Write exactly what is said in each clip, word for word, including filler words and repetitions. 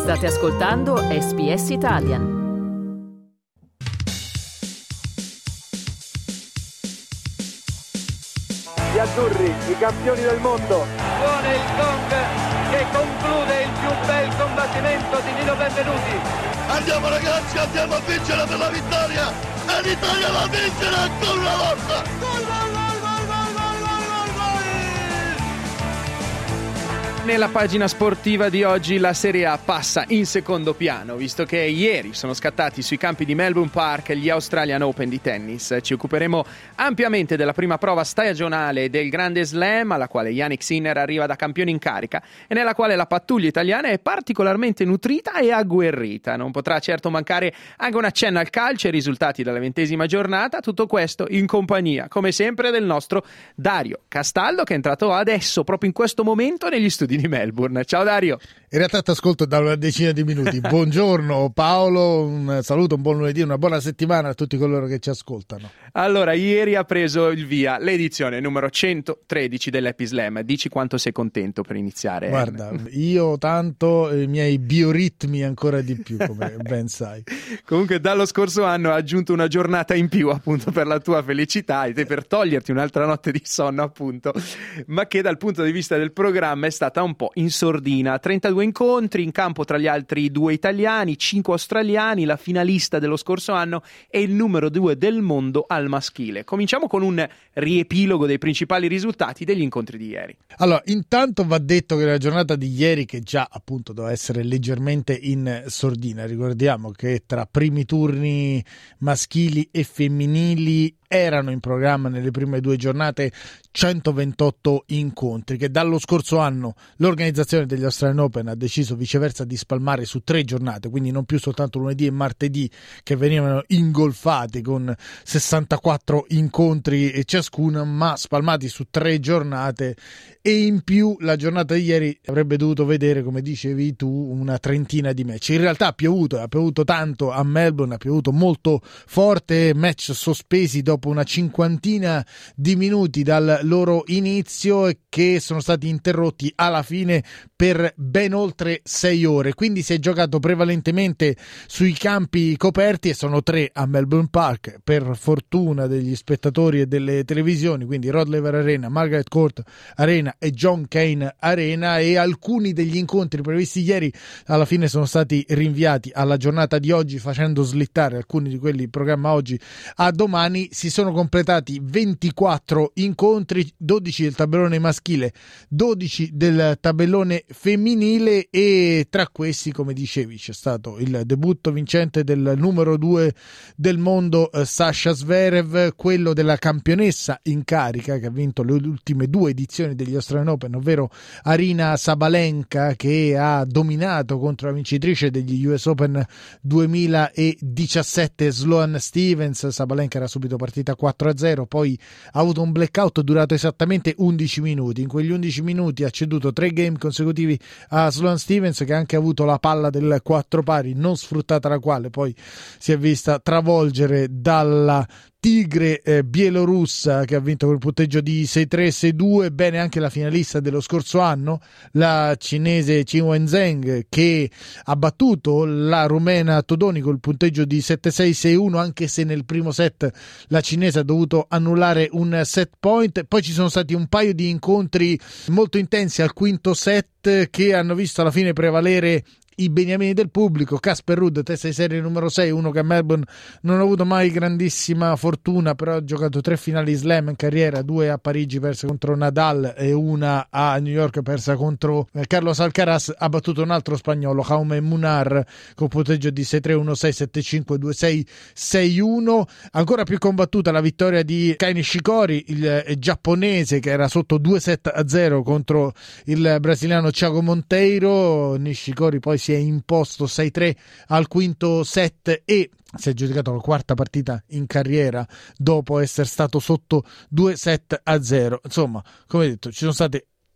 State ascoltando S B S Italian. Gli azzurri, i campioni del mondo. Suona il gong che conclude il più bel combattimento di Nino Benvenuti. Andiamo ragazzi, andiamo a vincere per la vittoria. E l'Italia va a vincere ancora una volta. Gol, gol, gol, gol, gol, gol, gol, gol. Nella pagina sportiva di oggi la Serie A passa in secondo piano, visto che ieri sono scattati sui campi di Melbourne Park gli Australian Open di tennis. Ci occuperemo ampiamente della prima prova stagionale del Grande Slam, alla quale Jannik Sinner arriva da campione in carica e nella quale la pattuglia italiana è particolarmente nutrita e agguerrita. Non potrà certo mancare anche un accenno al calcio e ai risultati della ventesima giornata, tutto questo in compagnia, come sempre, del nostro Dario Castaldo, che è entrato adesso, proprio in questo momento, negli studi di Melbourne. Ciao Dario. In realtà ti ascolto da una decina di minuti. Buongiorno Paolo, un saluto, un buon lunedì, una buona settimana a tutti coloro che ci ascoltano. Allora, ieri ha preso il via l'edizione numero centotredici dell'Happy Slam. Dici quanto sei contento per iniziare. Guarda, io tanto, i miei bioritmi ancora di più, come ben sai. Comunque dallo scorso anno ha aggiunto una giornata in più, appunto, per la tua felicità e per toglierti un'altra notte di sonno, appunto, ma che dal punto di vista del programma è stata un po' in sordina. trentadue incontri in campo, tra gli altri due italiani, cinque australiani, la finalista dello scorso anno e il numero due del mondo al maschile. Cominciamo con un riepilogo dei principali risultati degli incontri di ieri. Allora, intanto va detto che la giornata di ieri, che già appunto doveva essere leggermente in sordina, ricordiamo che tra primi turni maschili e femminili erano in programma nelle prime due giornate centoventotto incontri, che dallo scorso anno l'organizzazione degli Australian Open ha deciso viceversa di spalmare su tre giornate, quindi non più soltanto lunedì e martedì che venivano ingolfati con sessantaquattro incontri ciascuna, ma spalmati su tre giornate. E in più la giornata di ieri avrebbe dovuto vedere, come dicevi tu, una trentina di match. In realtà ha piovuto, ha piovuto tanto a Melbourne, ha piovuto molto forte, match sospesi dopo una cinquantina di minuti dal loro inizio e che sono stati interrotti alla fine per ben oltre sei ore. Quindi si è giocato prevalentemente sui campi coperti, e sono tre a Melbourne Park per fortuna degli spettatori e delle televisioni, quindi Rod Laver Arena, Margaret Court Arena e John Cain Arena, e alcuni degli incontri previsti ieri alla fine sono stati rinviati alla giornata di oggi, facendo slittare alcuni di quelli in programma oggi a domani. Si sono completati ventiquattro incontri, dodici del tabellone maschile, dodici del tabellone femminile, e tra questi, come dicevi, c'è stato il debutto vincente del numero due del mondo Sasha Zverev, quello della campionessa in carica che ha vinto le ultime due edizioni degli Australian Open, ovvero Aryna Sabalenka, che ha dominato contro la vincitrice degli U S Open duemiladiciassette Sloane Stephens. Sabalenka era subito partita quattro a zero, poi ha avuto un blackout durato esattamente undici minuti. In quegli undici minuti ha ceduto tre game consecutivi a Sloane Stephens, che ha anche avuto la palla del quattro pari non sfruttata, la quale poi si è vista travolgere dalla tigre eh, bielorussa, che ha vinto con il punteggio di sei tre sei due. Bene anche la finalista dello scorso anno, la cinese Qin Wenzheng, che ha battuto la rumena Todoni con il punteggio di sette sei sei uno, anche se nel primo set la cinese ha dovuto annullare un set point. Poi ci sono stati un paio di incontri molto intensi al quinto set che hanno visto alla fine prevalere i beniamini del pubblico. Casper Ruud, testa di serie numero sei, uno che a Melbourne non ha avuto mai grandissima fortuna, però ha giocato tre finali slam in carriera, due a Parigi perse contro Nadal e una a New York persa contro Carlos Alcaraz. Ha battuto un altro spagnolo, Jaume Munar, con punteggio di sei tre uno sei sette cinque due sei sei uno. Ancora più combattuta la vittoria di Kei Nishikori, il giapponese, che era sotto due set a zero contro il brasiliano Thiago Monteiro. Nishikori poi si è imposto sei tre al quinto set e si è giocato la quarta partita in carriera dopo essere stato sotto due set a zero. Insomma, come detto, ci sono state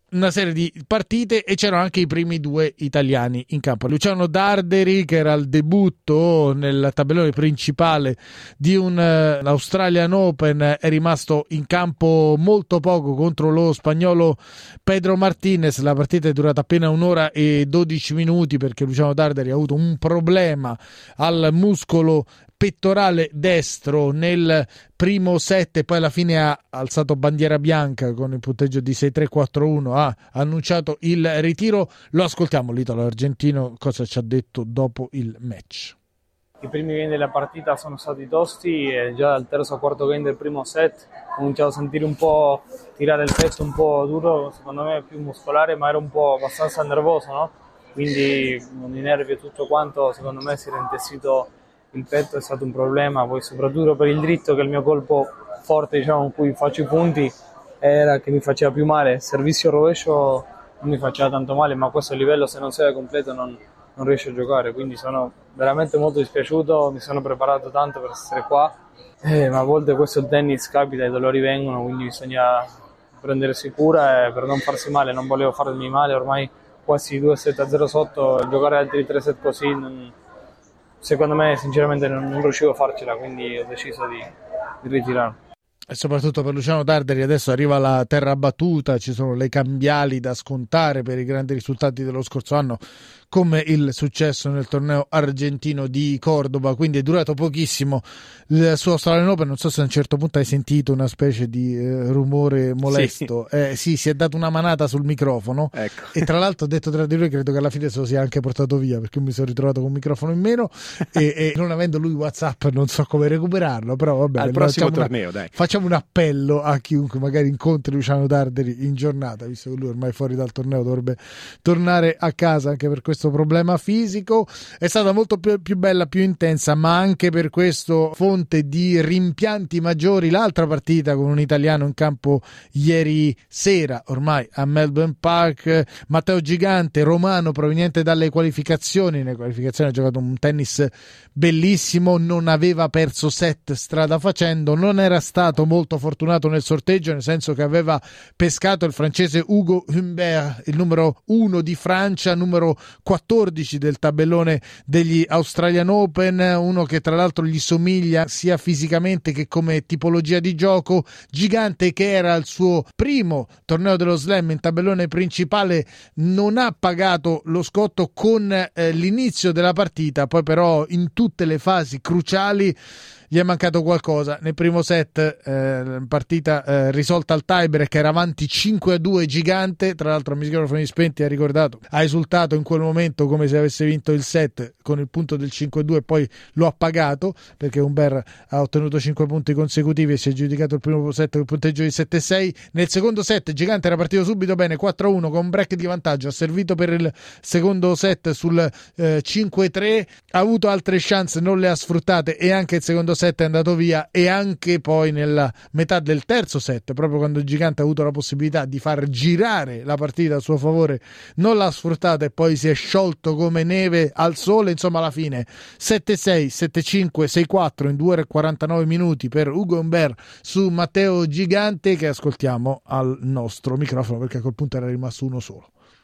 una serie di partite e c'erano anche i primi due italiani in campo. Luciano Darderi, che era al debutto nel tabellone principale di un uh, Australian Open, è rimasto in campo molto poco contro lo spagnolo Pedro Martinez. La partita è durata appena un'ora e dodici minuti perché Luciano Darderi ha avuto un problema al muscolo pettorale destro nel primo set e poi alla fine ha alzato bandiera bianca con il punteggio di sei tre quattro uno, ha annunciato il ritiro. Lo ascoltiamo l'italo argentino cosa ci ha detto dopo il match. I primi game della partita sono stati tosti e già dal terzo o quarto game del primo set ho cominciato a sentire un po' tirare il pezzo un po' duro, secondo me più muscolare, ma era un po' abbastanza nervoso, no? Quindi con i nervi e tutto quanto secondo me si era intensito il petto, è stato un problema, poi soprattutto per il dritto, che è il mio colpo forte, diciamo, in cui faccio i punti, era che mi faceva più male. Il servizio rovescio non mi faceva tanto male, ma a questo livello se non sei completo non, non riesco a giocare, quindi sono veramente molto dispiaciuto, mi sono preparato tanto per essere qua, eh, ma a volte questo il tennis capita, i dolori vengono, quindi bisogna prendersi cura e per non farsi male. Non volevo farmi male, ormai quasi due sette a zero sotto, giocare altri tre set così non, secondo me sinceramente non, non riuscivo a farcela, quindi ho deciso di, di ritirarmi. E soprattutto per Luciano Darderi adesso arriva la terra battuta, ci sono le cambiali da scontare per i grandi risultati dello scorso anno, come il successo nel torneo argentino di Cordoba, quindi è durato pochissimo il suo Australian Open. Non so se a un certo punto hai sentito una specie di eh, rumore molesto. Sì. Eh, sì, si è dato una manata sul microfono, ecco. E tra l'altro, detto tra di noi, credo che alla fine se lo sia anche portato via, perché mi sono ritrovato con un microfono in meno e, e non avendo lui WhatsApp non so come recuperarlo, però vabbè, al prossimo una, torneo dai. Facciamo un appello a chiunque magari incontri Luciano Darderi in giornata, visto che lui ormai fuori dal torneo dovrebbe tornare a casa anche per questo problema fisico. È stata molto più, più bella, più intensa, ma anche per questo fonte di rimpianti maggiori l'altra partita con un italiano in campo ieri sera, ormai a Melbourne Park. Matteo Gigante, romano proveniente dalle qualificazioni, nelle qualificazioni ha giocato un tennis bellissimo, non aveva perso set strada facendo, non era stato molto fortunato nel sorteggio, nel senso che aveva pescato il francese Hugo Humbert, il numero uno di Francia, numero quattordici del tabellone degli Australian Open, uno che tra l'altro gli somiglia sia fisicamente che come tipologia di gioco. Gigante, che era il suo primo torneo dello slam in tabellone principale, non ha pagato lo scotto con eh, l'inizio della partita, poi però in tutte le fasi cruciali gli è mancato qualcosa. Nel primo set eh, partita eh, risolta al tiebreak, era avanti cinque a due Gigante, tra l'altro a microfoni spenti ha ricordato, ha esultato in quel momento come se avesse vinto il set con il punto del cinque a due, poi lo ha pagato perché Humbert ha ottenuto cinque punti consecutivi e si è giudicato il primo set con il punteggio di sette a sei. Nel secondo set Gigante era partito subito bene, quattro a uno con un break di vantaggio, ha servito per il secondo set sul eh, cinque a tre, ha avuto altre chance, non le ha sfruttate e anche il secondo set è andato via, e anche poi nella metà del terzo set, proprio quando il Gigante ha avuto la possibilità di far girare la partita a suo favore, non l'ha sfruttata e poi si è sciolto come neve al sole. Insomma, alla fine sette a sei, sette a cinque, sei a quattro in due ore e quarantanove minuti per Hugo Humbert su Matteo Gigante, che ascoltiamo al nostro microfono perché a quel punto era rimasto uno solo.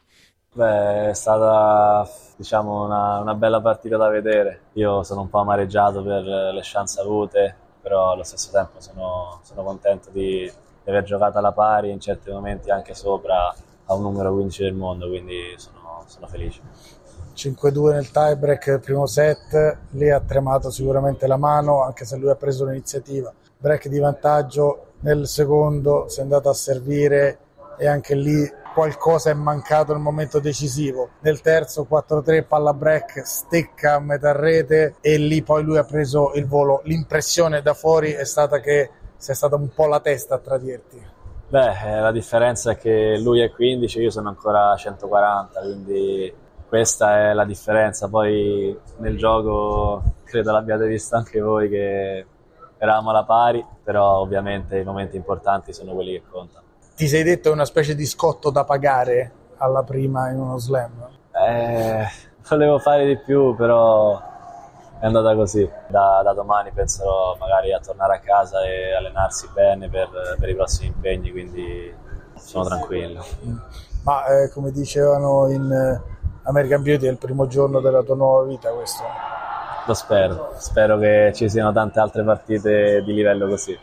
Beh, è stata, diciamo, una, una bella partita da vedere. Io sono un po' amareggiato per le chance avute, però allo stesso tempo sono, sono contento di, di aver giocato alla pari, in certi momenti anche sopra a un numero quindici del mondo, quindi sono, sono felice. cinque a due nel tiebreak, il primo set, lì ha tremato sicuramente la mano, anche se lui ha preso l'iniziativa. Break di vantaggio nel secondo, si è andato a servire e anche lì qualcosa è mancato nel momento decisivo. Nel terzo quattro a tre, palla break, stecca a metà rete e lì poi lui ha preso il volo. L'impressione da fuori è stata che sia stata un po' la testa a tradirti. Beh, la differenza è che lui è quindici, io sono ancora a centoquaranta, quindi questa è la differenza. Poi nel gioco credo l'abbiate visto anche voi che eravamo alla pari, però ovviamente i momenti importanti sono quelli che contano. Ti sei detto è una specie di scotto da pagare alla prima in uno slam? Eh, volevo fare di più, però è andata così. Da, da domani penso magari a tornare a casa e allenarsi bene per, per i prossimi impegni, quindi sono tranquillo. ma eh, come dicevano in eh, American Beauty è il primo giorno della tua nuova vita questo. Lo spero, spero che ci siano tante altre partite di livello così.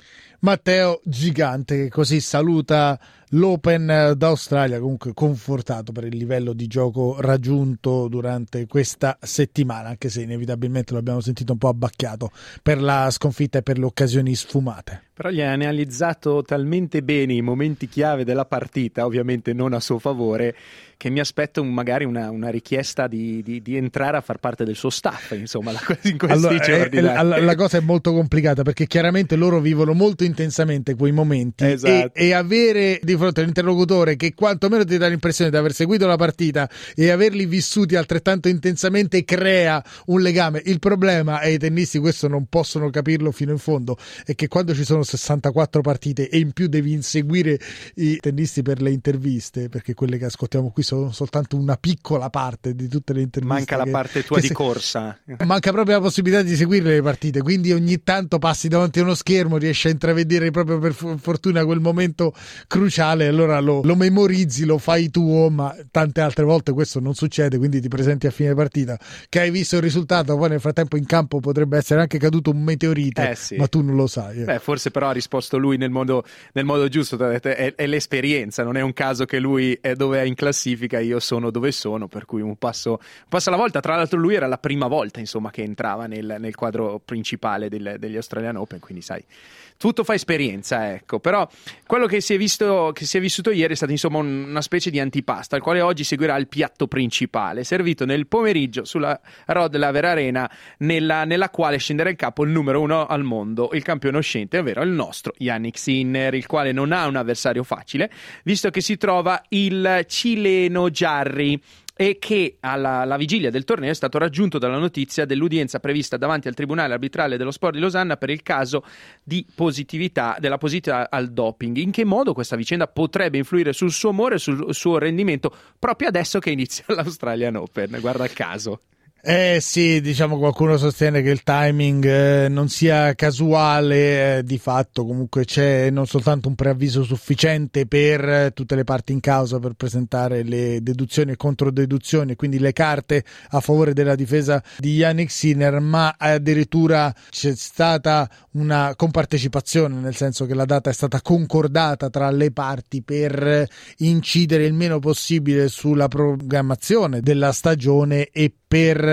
Matteo Gigante che così saluta l'Open d'Australia, comunque confortato per il livello di gioco raggiunto durante questa settimana, anche se inevitabilmente l'abbiamo sentito un po' abbacchiato per la sconfitta e per le occasioni sfumate. Però gli ha analizzato talmente bene i momenti chiave della partita, ovviamente non a suo favore, che mi aspetto magari una, una richiesta di, di, di entrare a far parte del suo staff, insomma, la, in questi allora, giorni. È, la, la cosa è molto complicata perché chiaramente loro vivono molto intensamente quei momenti, esatto. e, e avere di fronte all'interlocutore che quantomeno ti dà l'impressione di aver seguito la partita e averli vissuti altrettanto intensamente crea un legame. Il problema, e i tennisti questo non possono capirlo fino in fondo, è che quando ci sono sessantaquattro partite e in più devi inseguire i tennisti per le interviste, perché quelle che ascoltiamo qui sono soltanto una piccola parte di tutte le interviste, manca la che, parte tua di se, corsa, manca proprio la possibilità di seguire le partite, quindi ogni tanto passi davanti a uno schermo, riesci a intravedere proprio per fortuna quel momento cruciale, allora lo, lo memorizzi, lo fai tuo, ma tante altre volte questo non succede, quindi ti presenti a fine partita che hai visto il risultato, poi nel frattempo in campo potrebbe essere anche caduto un meteorite, eh sì. ma tu non lo sai. Eh. Beh, forse però ha risposto lui nel modo, nel modo giusto, è, è l'esperienza, non è un caso che lui è dove è in classifica, io sono dove sono, per cui un passo, un passo alla volta. Tra l'altro lui era la prima volta, insomma, che entrava nel, nel quadro principale del, degli Australian Open, quindi sai, tutto fa esperienza, ecco. Però quello che si è visto, che si è vissuto ieri è stato insomma una specie di antipasto, al quale oggi seguirà il piatto principale, servito nel pomeriggio sulla Rod Laver Arena, nella, nella quale scenderà in campo il numero uno al mondo, il campione uscente, ovvero il nostro Jannik Sinner, il quale non ha un avversario facile, visto che si trova il cileno Jarry, e che alla, alla vigilia del torneo è stato raggiunto dalla notizia dell'udienza prevista davanti al Tribunale Arbitrale dello Sport di Losanna per il caso di positività della positività al doping. In che modo questa vicenda potrebbe influire sul suo umore e sul suo rendimento proprio adesso che inizia l'Australian Open? Guarda il caso. Eh sì, diciamo qualcuno sostiene che il timing eh, non sia casuale, eh, di fatto comunque c'è non soltanto un preavviso sufficiente per eh, tutte le parti in causa per presentare le deduzioni e controdeduzioni, quindi le carte a favore della difesa di Jannik Sinner, ma addirittura c'è stata una compartecipazione, nel senso che la data è stata concordata tra le parti per incidere il meno possibile sulla programmazione della stagione e per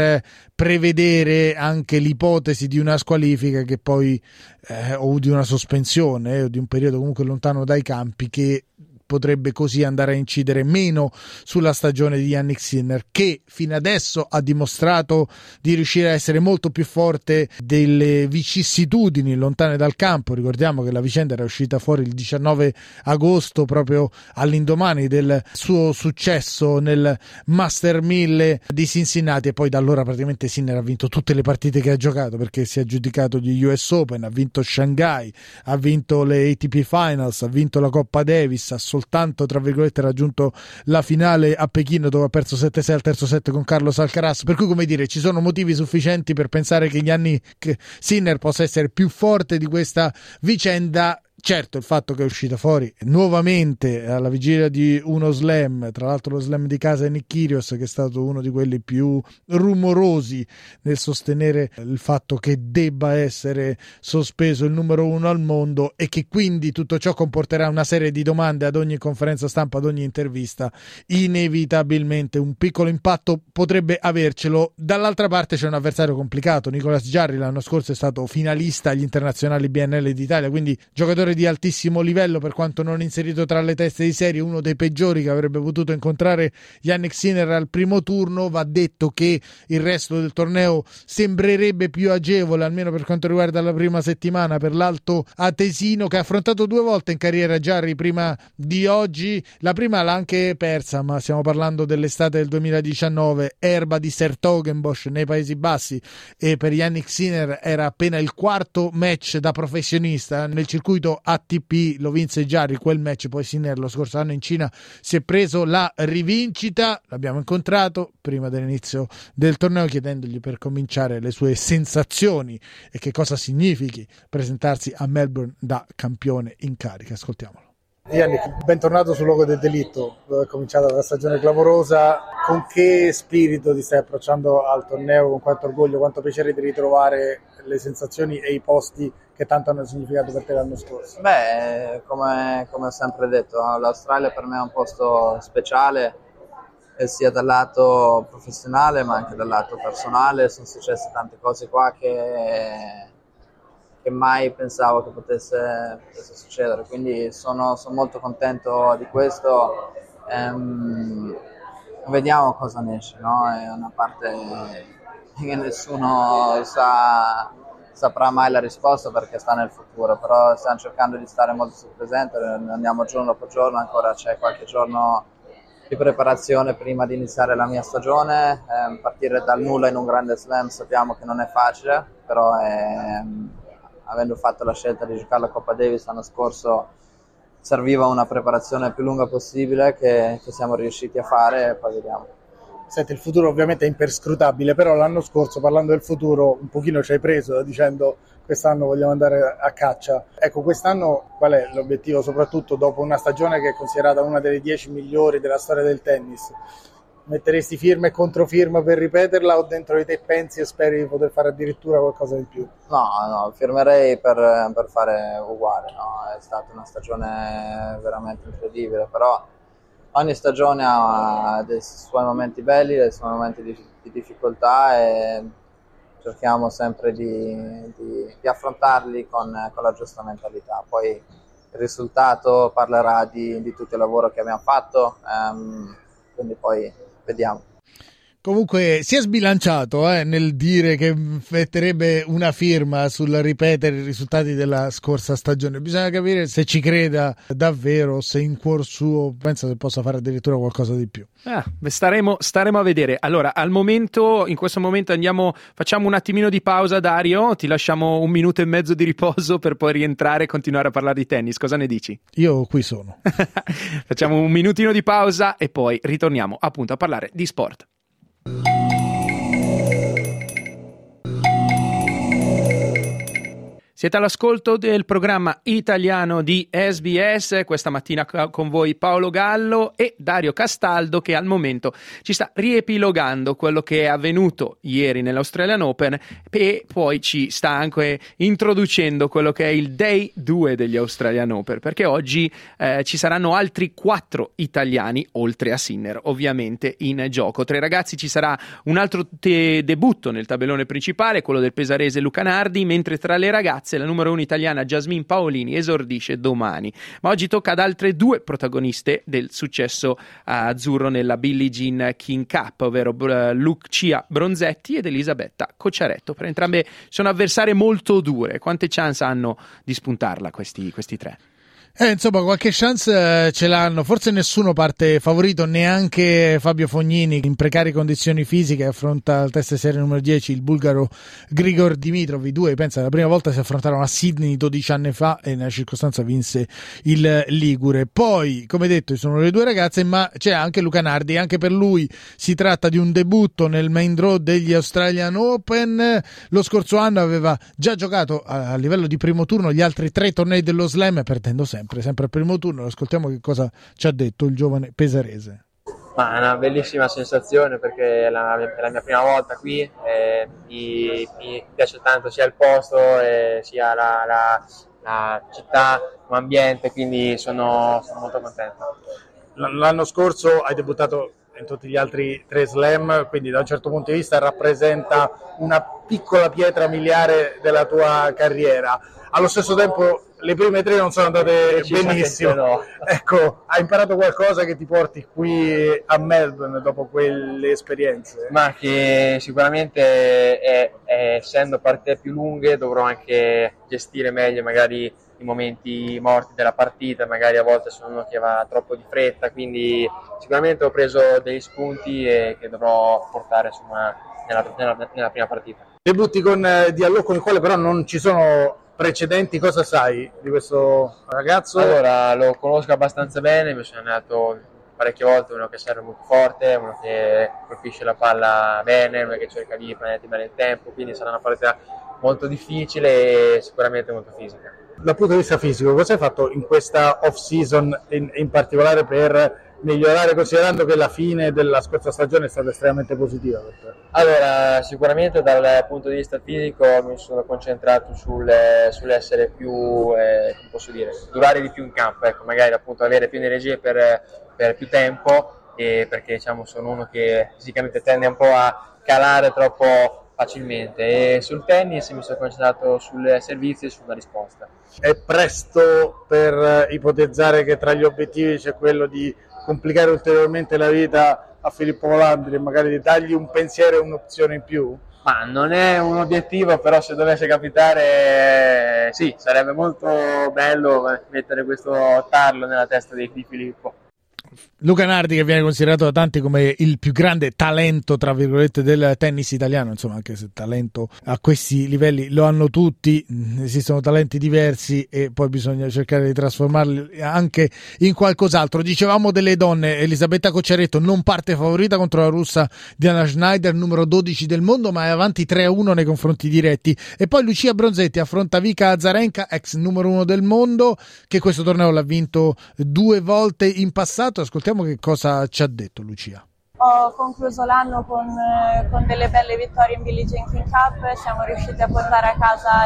prevedere anche l'ipotesi di una squalifica che poi eh, o di una sospensione eh, o di un periodo comunque lontano dai campi che potrebbe così andare a incidere meno sulla stagione di Jannik Sinner, che fino adesso ha dimostrato di riuscire a essere molto più forte delle vicissitudini lontane dal campo. Ricordiamo che la vicenda era uscita fuori il diciannove agosto, proprio all'indomani del suo successo nel Master mille di Cincinnati, e poi da allora praticamente Sinner ha vinto tutte le partite che ha giocato, perché si è aggiudicato gli U S Open, ha vinto Shanghai, ha vinto le A T P Finals, ha vinto la Coppa Davis, ha soltanto tra virgolette raggiunto la finale a Pechino dove ha perso sette sei al terzo set con Carlos Alcaraz, per cui come dire ci sono motivi sufficienti per pensare che Jannik Sinner possa essere più forte di questa vicenda. Certo, il fatto che è uscita fuori nuovamente alla vigilia di uno slam, tra l'altro lo slam di casa di Nick Kyrgios, che è stato uno di quelli più rumorosi nel sostenere il fatto che debba essere sospeso il numero uno al mondo, e che quindi tutto ciò comporterà una serie di domande ad ogni conferenza stampa, ad ogni intervista. Inevitabilmente un piccolo impatto potrebbe avercelo. Dall'altra parte c'è un avversario complicato. Nicolas Jarry l'anno scorso è stato finalista agli internazionali B N L d'Italia, quindi giocatore di altissimo livello, per quanto non inserito tra le teste di serie, uno dei peggiori che avrebbe potuto incontrare Jannik Sinner al primo turno. Va detto che il resto del torneo sembrerebbe più agevole, almeno per quanto riguarda la prima settimana, per l'alto atesino, che ha affrontato due volte in carriera Jarry prima di oggi. La prima l'ha anche persa, ma stiamo parlando dell'estate del duemiladiciannove, erba di 's-Hertogenbosch nei Paesi Bassi, e per Jannik Sinner era appena il quarto match da professionista nel circuito A T P. Lo vinse Jarry quel match, poi Sinner lo scorso anno in Cina si è preso la rivincita. L'abbiamo incontrato prima dell'inizio del torneo chiedendogli per cominciare le sue sensazioni e che cosa significhi presentarsi a Melbourne da campione in carica. Ascoltiamolo. Yannick, bentornato sul luogo del delitto, è cominciata la stagione clamorosa. Con che spirito ti stai approcciando al torneo, con quanto orgoglio, quanto piacere di ritrovare le sensazioni e i posti che tanto hanno significato per te l'anno scorso? Beh, come, come ho sempre detto, l'Australia per me è un posto speciale, sia dal lato professionale ma anche dal lato personale. Sono successe tante cose qua che, che mai pensavo che potesse, potesse succedere, quindi sono, sono molto contento di questo. Ehm, vediamo cosa ne esce, no? È una parte che nessuno sa, saprà mai la risposta perché sta nel futuro, però stiamo cercando di stare molto sul presente, andiamo giorno dopo giorno, ancora c'è qualche giorno di preparazione prima di iniziare la mia stagione. Eh, partire dal nulla in un grande slam sappiamo che non è facile, però è, avendo fatto la scelta di giocare la Coppa Davis l'anno scorso serviva una preparazione più lunga possibile che, che siamo riusciti a fare e poi vediamo. Senti, il futuro ovviamente è imperscrutabile, però l'anno scorso, parlando del futuro, un pochino ci hai preso dicendo quest'anno vogliamo andare a caccia. Ecco, quest'anno qual è l'obiettivo, soprattutto dopo una stagione che è considerata una delle dieci migliori della storia del tennis? Metteresti firma e controfirma per ripeterla o dentro di te pensi e speri di poter fare addirittura qualcosa in più? No, no, firmerei per, per fare uguale, no? È stata una stagione veramente incredibile, però ogni stagione ha dei suoi momenti belli, dei suoi momenti di, di difficoltà e cerchiamo sempre di, di, di affrontarli con, con la giusta mentalità. Poi il risultato parlerà di, di tutto il lavoro che abbiamo fatto, ehm, quindi poi vediamo. Comunque si è sbilanciato eh, nel dire che metterebbe una firma sul ripetere i risultati della scorsa stagione. Bisogna capire se ci creda davvero, se in cuor suo pensa che possa fare addirittura qualcosa di più. Ah, staremo, staremo a vedere. Allora, al momento, in questo momento andiamo, facciamo un attimino di pausa, Dario, ti lasciamo un minuto e mezzo di riposo per poi rientrare e continuare a parlare di tennis. Cosa ne dici? Io qui sono. Facciamo un minutino di pausa e poi ritorniamo appunto a parlare di sport. Siete all'ascolto del programma italiano di S B S, questa mattina con voi Paolo Gallo e Dario Castaldo, che al momento ci sta riepilogando quello che è avvenuto ieri nell'Australian Open e poi ci sta anche introducendo quello che è il Day due degli Australian Open, perché oggi eh, ci saranno altri quattro italiani, oltre a Sinner ovviamente, in gioco. Tra i ragazzi ci sarà un altro te- debutto nel tabellone principale, quello del pesarese Luca Nardi, mentre tra le ragazze la numero uno italiana Jasmine Paolini esordisce domani. Ma oggi tocca ad altre due protagoniste del successo azzurro nella Billie Jean King Cup, ovvero Lucia Bronzetti ed Elisabetta Cocciaretto. Per entrambe sono avversarie molto dure. Quante chance hanno di spuntarla questi, questi tre? Eh, insomma, qualche chance eh, ce l'hanno. Forse nessuno parte favorito, neanche Fabio Fognini, in precarie condizioni fisiche affronta al test serie numero dieci il bulgaro Grigor Dimitrov. I due, pensa, la prima volta si affrontarono a Sydney dodici anni fa e nella circostanza vinse il ligure. Poi, come detto, ci sono le due ragazze, ma c'è anche Luca Nardi. Anche per lui si tratta di un debutto nel main draw degli Australian Open. Lo scorso anno aveva già giocato a, a livello di primo turno gli altri tre tornei dello slam, perdendo sempre sempre al primo turno. Ascoltiamo che cosa ci ha detto il giovane pesarese. Ma è una bellissima sensazione perché è la, è la mia prima volta qui e mi, mi piace tanto sia il posto e sia la, la, la città come ambiente, quindi sono, sono molto contento. L'anno scorso hai debuttato in tutti gli altri tre slam, quindi da un certo punto di vista rappresenta una piccola pietra miliare della tua carriera. Allo stesso tempo le prime tre non sono andate benissimo. No. Ecco, hai imparato qualcosa che ti porti qui a Melbourne dopo quelle esperienze? Ma che sicuramente è, è, essendo partite più lunghe dovrò anche gestire meglio magari i momenti morti della partita, magari a volte sono uno che va troppo di fretta, quindi sicuramente ho preso degli spunti e che dovrò portare insomma, nella, nella, nella prima partita. Debutti con eh, Diallo, con il quale però non ci sono precedenti. Cosa sai di questo ragazzo? Allora, lo conosco abbastanza bene, mi sono allenato parecchie volte, uno che serve molto forte, uno che colpisce la palla bene, uno che cerca di prenderti bene il tempo, quindi sarà una partita molto difficile e sicuramente molto fisica. Dal punto di vista fisico, cosa hai fatto in questa off-season in, in particolare per migliorare, considerando che la fine della scorsa stagione è stata estremamente positiva per te? Allora, sicuramente dal punto di vista fisico mi sono concentrato sul, sull'essere più, eh, come posso dire, durare di più in campo, ecco, magari appunto avere più energie per, per più tempo, e perché diciamo sono uno che fisicamente tende un po' a calare troppo facilmente, e sul tennis mi sono concentrato sul servizio e sulla risposta. È presto per ipotizzare che tra gli obiettivi c'è quello di complicare ulteriormente la vita a Filippo Volandri e magari di dargli un pensiero e un'opzione in più? Ma non è un obiettivo, però se dovesse capitare, sì, sarebbe molto bello mettere questo tarlo nella testa di, di Filippo. Luca Nardi, che viene considerato da tanti come il più grande talento, tra virgolette, del tennis italiano, insomma, anche se talento a questi livelli lo hanno tutti, esistono talenti diversi e poi bisogna cercare di trasformarli anche in qualcos'altro. Dicevamo delle donne, Elisabetta Cocciaretto non parte favorita contro la russa Diana Schneider, numero dodici del mondo, ma è avanti tre a uno nei confronti diretti. E poi Lucia Bronzetti affronta Vika Azarenka, ex numero uno del mondo, che questo torneo l'ha vinto due volte in passato. Ascoltiamo che cosa ci ha detto Lucia. Ho concluso l'anno con, con delle belle vittorie in Billie Jean King Cup, siamo riusciti a portare a casa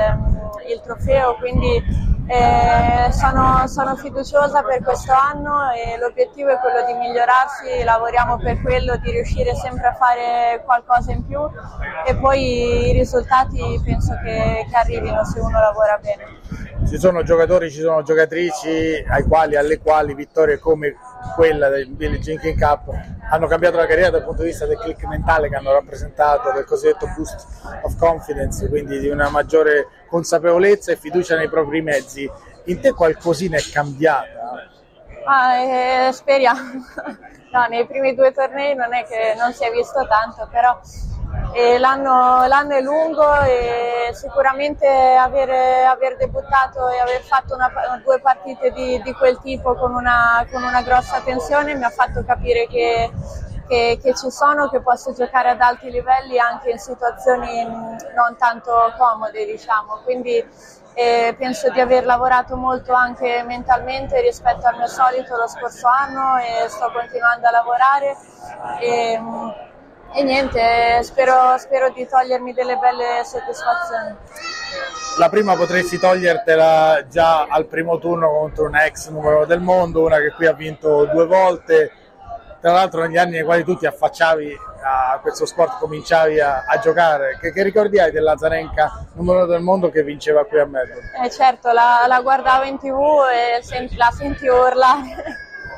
il, il trofeo, quindi eh, sono, sono fiduciosa per questo anno e l'obiettivo è quello di migliorarsi, lavoriamo per quello, di riuscire sempre a fare qualcosa in più e poi i risultati penso che, che arrivino se uno lavora bene. Ci sono giocatori, ci sono giocatrici ai quali, alle quali vittorie come quella del Billie Jean King Cup hanno cambiato la carriera dal punto di vista del click mentale che hanno rappresentato, del cosiddetto boost of confidence, quindi di una maggiore consapevolezza e fiducia nei propri mezzi. In te qualcosina è cambiata? Ah, eh, speriamo. No, nei primi due tornei non è che non si è visto tanto, però eh, l'anno, l'anno è lungo e sicuramente aver, aver debuttato e aver fatto una, due partite di, di quel tipo con una, con una grossa tensione mi ha fatto capire che, che, che ci sono, che posso giocare ad alti livelli anche in situazioni non tanto comode, diciamo. Quindi eh, penso di aver lavorato molto anche mentalmente rispetto al mio solito lo scorso anno e sto continuando a lavorare e, e niente, spero, spero di togliermi delle belle soddisfazioni. La prima potresti togliertela già al primo turno contro una ex numero del mondo, una che qui ha vinto due volte, tra l'altro negli anni nei quali tu ti affacciavi a questo sport, cominciavi a, a giocare. Che, che ricordi hai dell'Azarenka numero del mondo che vinceva qui a Melbourne? Eh certo, la, la guardavo in tv e senti, la sentivo urlare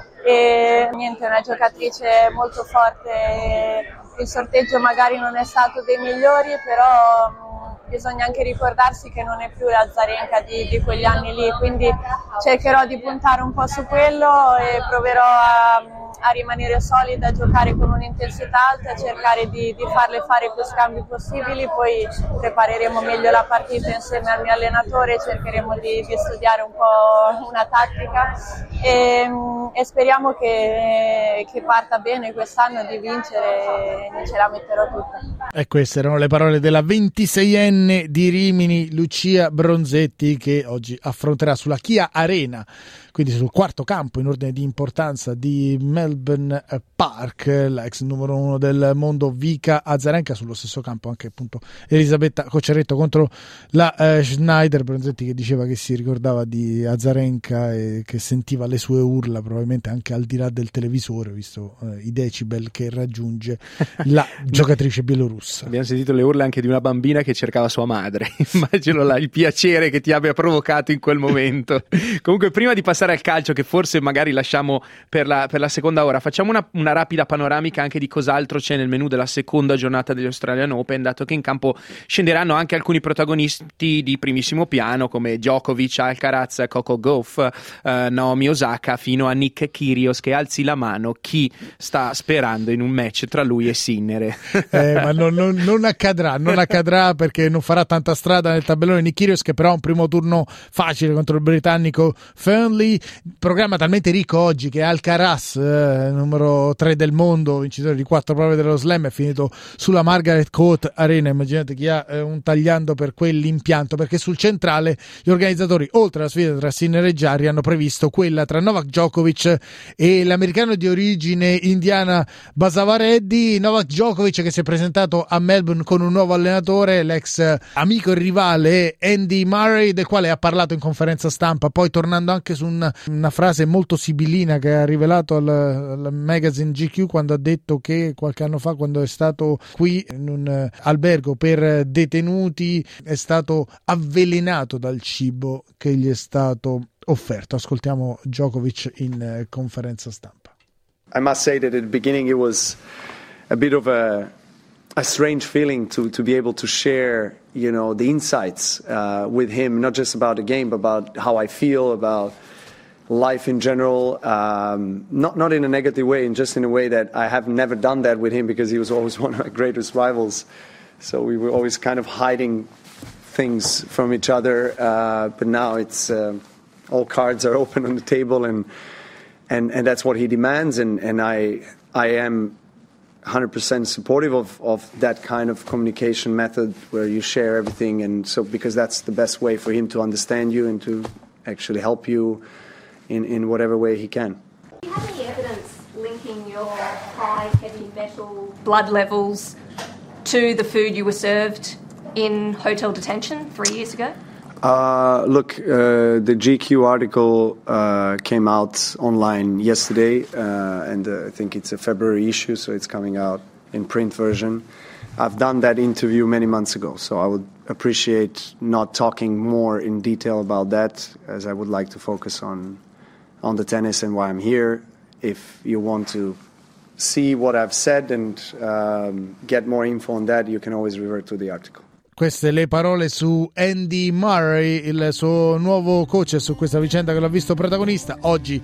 e niente, è una giocatrice molto forte. Il sorteggio magari non è stato dei migliori, però mh, bisogna anche ricordarsi che non è più l'Azarenka di, di quegli anni lì, quindi cercherò di puntare un po' su quello e proverò a a rimanere solida, a giocare con un'intensità alta, a cercare di, di farle fare più scambi possibili, poi prepareremo meglio la partita insieme al mio allenatore, cercheremo di, di studiare un po' una tattica e, e speriamo che, che parta bene quest'anno, di vincere e ce la metterò tutta. E queste erano le parole della ventiseienne di Rimini, Lucia Bronzetti, che oggi affronterà sulla Kia Arena, quindi sul quarto campo in ordine di importanza di Melbourne Park, l'ex numero uno del mondo Vika Azarenka, sullo stesso campo anche appunto Elisabetta Cocciaretto contro la eh, Schneider. Bronzetti che diceva che si ricordava di Azarenka e che sentiva le sue urla probabilmente anche al di là del televisore, visto eh, i decibel che raggiunge la giocatrice bielorussa. Abbiamo sentito le urla anche di una bambina che cercava sua madre. Immagino la, il piacere che ti abbia provocato in quel momento. Comunque, prima di passare al calcio, che forse magari lasciamo per la, per la seconda ora, facciamo una, una rapida panoramica anche di cos'altro c'è nel menù della seconda giornata degli Australian Open, dato che in campo scenderanno anche alcuni protagonisti di primissimo piano come Djokovic, Alcaraz, Coco Gauff, eh, Naomi Osaka, fino a Nick Kyrgios, che alzi la mano chi sta sperando in un match tra lui e Sinner. Eh, ma non, non, non accadrà, non accadrà perché non farà tanta strada nel tabellone Nick Kyrgios, che però ha un primo turno facile contro il britannico Fernley. Programma talmente ricco oggi che Alcaraz, eh, numero tre del mondo, vincitore di quattro prove dello slam, è finito sulla Margaret Court Arena. Immaginate chi ha eh, un tagliando per quell'impianto, perché sul centrale gli organizzatori, oltre alla sfida tra Sinner e Jarry, hanno previsto quella tra Novak Djokovic e l'americano di origine indiana Basavareddy. Novak Djokovic che si è presentato a Melbourne con un nuovo allenatore, l'ex amico e rivale Andy Murray, del quale ha parlato in conferenza stampa, poi tornando anche su una, una frase molto sibillina che ha rivelato al, al magazine G Q, quando ha detto che qualche anno fa, quando è stato qui in un albergo per detenuti, è stato avvelenato dal cibo che gli è stato offerto. Ascoltiamo Djokovic in uh, conferenza stampa. I must say that at the beginning it was a bit of a a strange feeling to to be able to share, you know, the insights uh, with him, not just about the game, but about how I feel about life in general, um, not not in a negative way, and just in a way that I have never done that with him, because he was always one of my greatest rivals. So we were always kind of hiding things from each other, uh, but now it's uh, all cards are open on the table, and and and that's what he demands, and and I I am one hundred percent supportive of of that kind of communication method where you share everything, and so because that's the best way for him to understand you and to actually help you in in whatever way he can. Do you have any evidence linking your high heavy metal blood levels to the food you were served in hotel detention three years ago? Uh, look, uh, the G Q article uh, came out online yesterday, uh, and uh, I think it's a February issue, so it's coming out in print version. I've done that interview many months ago, so I would appreciate not talking more in detail about that, as I would like to focus on on the tennis and why I'm here. If you want to see what I've said and um, get more info on that, you can always revert to the article. Queste le parole su Andy Murray, il suo nuovo coach, su questa vicenda che l'ha visto protagonista. Oggi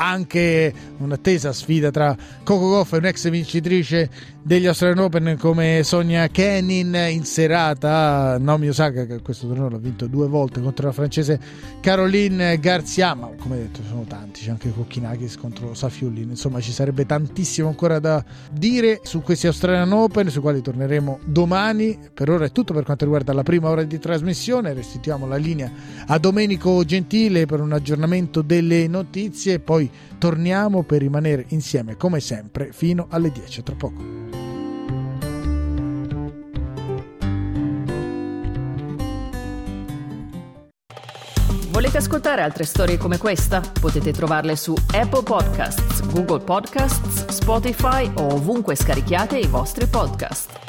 anche un'attesa sfida tra Coco Gauff e un'ex vincitrice degli Australian Open come Sonia Kenin in serata. Naomi Osaka, che questo torneo l'ha vinto due volte, contro la francese Caroline Garcia, ma come detto sono tanti, c'è anche Kokkinakis contro Safiullin. Insomma, ci sarebbe tantissimo ancora da dire su questi Australian Open, sui quali torneremo domani. Per ora è tutto per quanto riguarda la prima ora di trasmissione. Restituiamo la linea a Domenico Gentile per un aggiornamento delle notizie, poi torniamo per rimanere insieme come sempre fino alle dieci, tra poco. Volete ascoltare altre storie come questa? Potete trovarle su Apple Podcasts, Google Podcasts, Spotify o ovunque scarichiate i vostri podcast.